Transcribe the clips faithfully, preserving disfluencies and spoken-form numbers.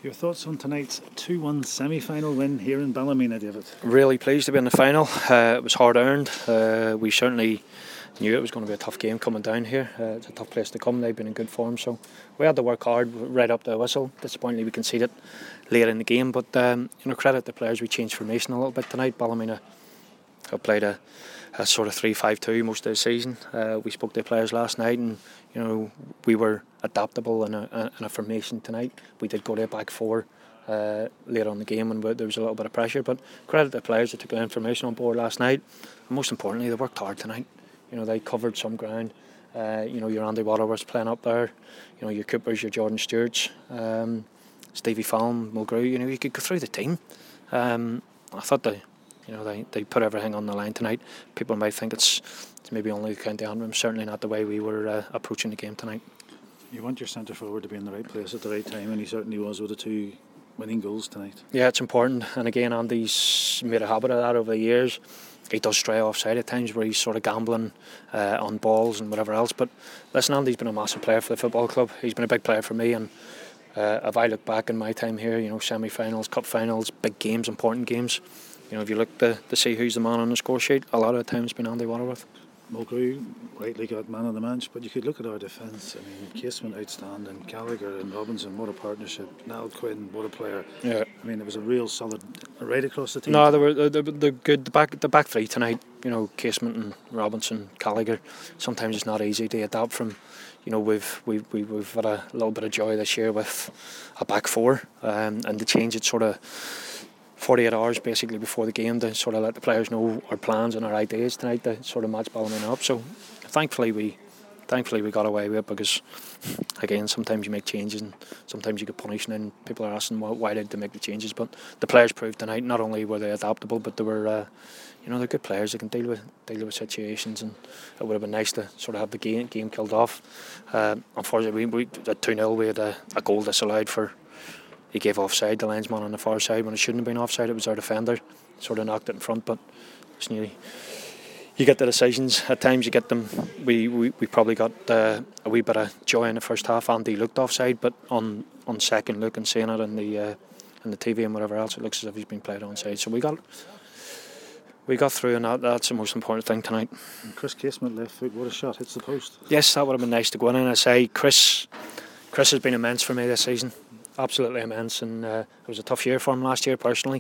Your thoughts on tonight's two one semi-final win here in Ballymena, David? Really pleased to be in the final. Uh, it was hard earned. Uh, we certainly knew it was going to be a tough game coming down here. Uh, it's a tough place to come. They've been in good form, so we had to work hard right up to the whistle. Disappointingly, we conceded late in the game, but um, you know, credit the players. We changed formation a little bit tonight. Ballymena have played a, a sort of three five two most of the season. Uh, we spoke to the players last night, and you know, we were adaptable in a, in a formation tonight. We did go to a back four uh, later on the game, and there was a little bit of pressure. But credit the players that took the information on board last night. And most importantly, they worked hard tonight. You know, they covered some ground. Uh, you know, your Andy Waterworth's playing up there. You know, your Coopers, your Jordan Stewarts, um, Stevie Fallon, Mulgrew. You know, you could go through the team. Um, I thought they, you know, they, they put everything on the line tonight. People might think it's, it's maybe only the county anthem. Certainly not the way we were uh, approaching the game tonight. You want your centre forward to be in the right place at the right time, and he certainly was with the two winning goals tonight. Yeah, it's important. And again, Andy's made a habit of that over the years. He does stray offside at times where he's sort of gambling uh, on balls and whatever else. But listen, Andy's been a massive player for the football club. He's been a big player for me. And uh, if I look back in my time here, you know, semi-finals, cup finals, big games, important games. You know, if you look to, to see who's the man on the score sheet, a lot of the time it's been Andy Waterworth. Mulgrew rightly got man of the match, but you could look at our defence. I mean, Casement outstanding, Gallagher and Robinson, what a partnership. Niall Quinn, what a player. Yeah. I mean, it was a real solid right across the team. No, they were the, the good. The back the back three tonight. You know, Casement and Robinson, Gallagher. Sometimes it's not easy to adapt from. You know, we've we've we've, we've had a little bit of joy this year with a back four, um, and to change it sort of forty-eight hours basically before the game to sort of let the players know our plans and our ideas tonight to sort of match Ballymena up. So thankfully we thankfully we got away with it, because again, sometimes you make changes and sometimes you get punished, and then people are asking why, why did they make the changes. But the players proved tonight not only were they adaptable, but they were uh, you know, they're good players. They can deal with deal with situations, and it would have been nice to sort of have the game game killed off. Uh, unfortunately, we, we at two nil we had a, a goal disallowed for. He gave offside, the linesman on the far side, when it shouldn't have been offside. It was our defender, sort of knocked it in front, but it's nearly. You get the decisions. At times you get them. We we, we probably got uh, a wee bit of joy in the first half. Andy looked offside, but on, on second look and seeing it in the uh, in the T V and whatever else, it looks as if he's been played onside. So we got we got through, and that, that's the most important thing tonight. And Chris Casement left foot, what a shot, hits the post. Yes, that would have been nice to go in, and I say Chris Chris has been immense for me this season. Absolutely immense, and uh, it was a tough year for him last year personally.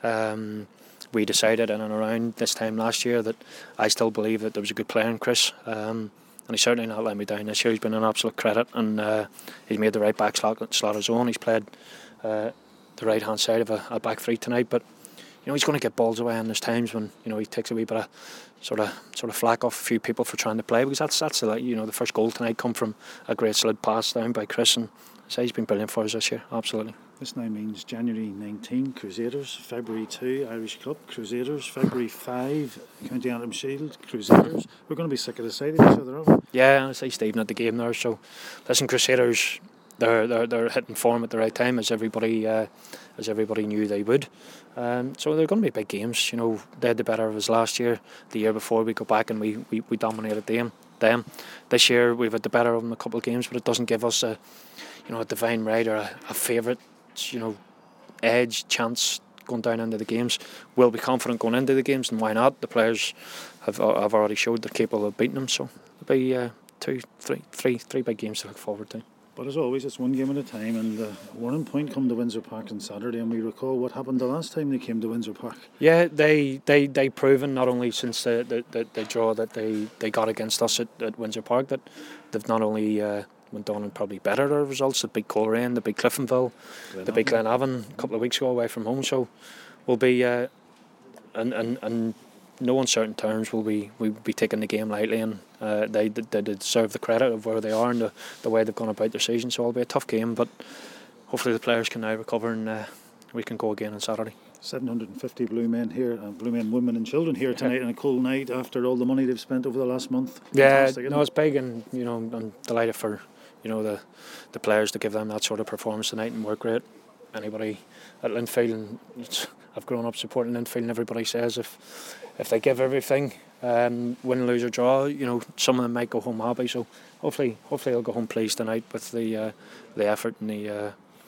Um, we decided in and around this time last year that I still believe that there was a good player in Chris, um, and he's certainly not let me down this year. He's been an absolute credit, and uh, he's made the right back slot, slot his own. He's played uh, the right hand side of a, a back three tonight, but you know, he's going to get balls away, and there's times when, you know, he takes a wee bit of sort of sort of flack off a few people for trying to play, because that's that's the, you know, the first goal tonight come from a great slid pass down by Chris, and so he's been brilliant for us this year, absolutely. This now means January nineteenth, Crusaders, February second, Irish Cup, Crusaders, February fifth, County Antrim Shield, Crusaders. We're going to be sick of the sight of each other, aren't we? Yeah, I say Stephen at the game there, so listen, Crusaders, they're they're, they're hitting form at the right time, as everybody uh, as everybody knew they would. Um, so they're going to be big games. You know, they had the better of us last year. The year before, we go back and we, we, we dominated them. Them. This year we've had the better of them a couple of games, but it doesn't give us a, you know, a divine right or a, a favourite, you know, edge, chance going down into the games. We'll be confident going into the games, and why not? The players have have already showed they're capable of beating them, so there'll be uh, two, three, three, three big games to look forward to. But as always, it's one game at a time, and the Warren Point come to Windsor Park on Saturday, and we recall what happened the last time they came to Windsor Park. Yeah, they they they proven not only since the the, the, the draw that they, they got against us at, at Windsor Park, that they've not only uh, went on and probably bettered our results. The big Coleraine, the big Cliftonville, Glenavon. the big Glenavon a couple of weeks ago away from home. So we'll be uh, and and and no uncertain terms will we we be taking the game lightly, and uh, they they deserve the credit of where they are and the, the way they've gone about their season. So it'll be a tough game, but hopefully the players can now recover, and uh, we can go again on Saturday. seven hundred fifty Blue men here, uh, Blue men, women and children here tonight, yeah. On a cold night after all the money they've spent over the last month. Yeah, Fantastic, no, it's big, and you know, I'm delighted for, you know, the the players to give them that sort of performance tonight and work great. Anybody at Linfield, and I've grown up supporting Linfield, and everybody says if if they give everything, um, win, lose or draw, you know, some of them might go home happy. So hopefully, hopefully they'll go home pleased tonight with the uh, the effort and the uh,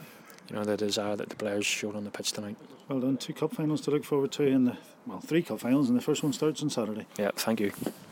you know, the desire that the players showed on the pitch tonight. Well done. Two cup finals to look forward to, and the well, three cup finals, and the first one starts on Saturday. Yeah, thank you.